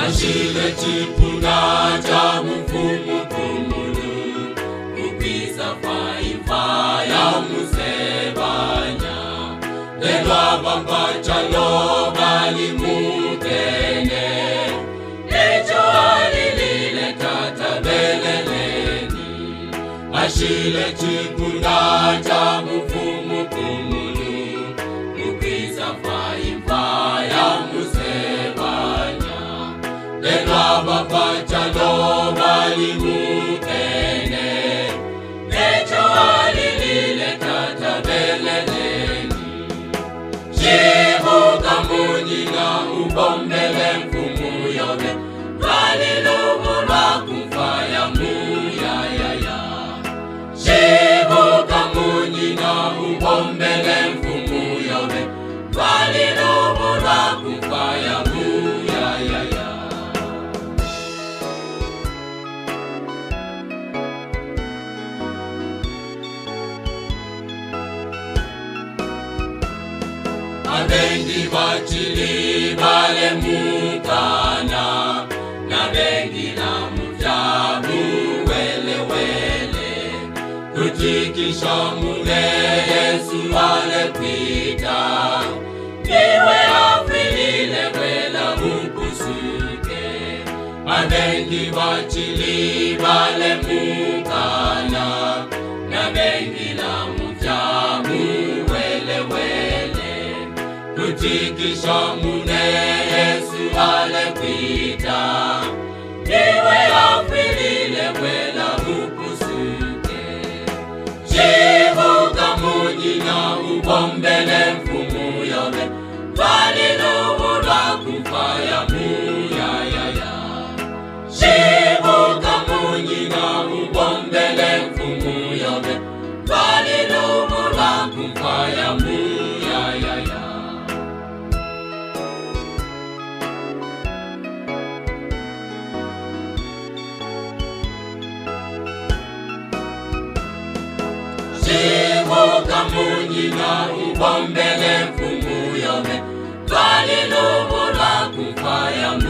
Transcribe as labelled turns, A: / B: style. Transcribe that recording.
A: Ashile chipuna cha mfumu kumulu Kukiza faifa ya musebanya Lelwa bamba chalo bali mukene Echo alilile tata beleleni Ashile chipuna cha mfumu kumulu Kukiza faifa ya musebanya Lelwa bamba chalo bali mukene Echo alilile tata beleleni Shibu kamunyina ubombele mfumu yobe Valilubulwa kumfaya muya ya ya Shibu kamunyina ubombele mfumu yobe Valilubulwa kumfaya muya ya ya Abengi bachili bale mukana Na bengi na mutabu wele wele Kutikisha mule Yesu ale pita Iwe afilile wela ukusuke Abengi bachili bale mukana Na bengi na mutabu wele wele Kutikisha mune Yesu ale pita Iwe afilile wela ukusuke Shivu kamunyina ubombele mfumu yobe Valilubulwa kumfaya muya ya ya Shivu kamunyina ubombele mfumu yobe Valilubulwa kumfaya muya ya ya Shivu kamunyina ubombele mfumu yobe Valilubulwa kumfaya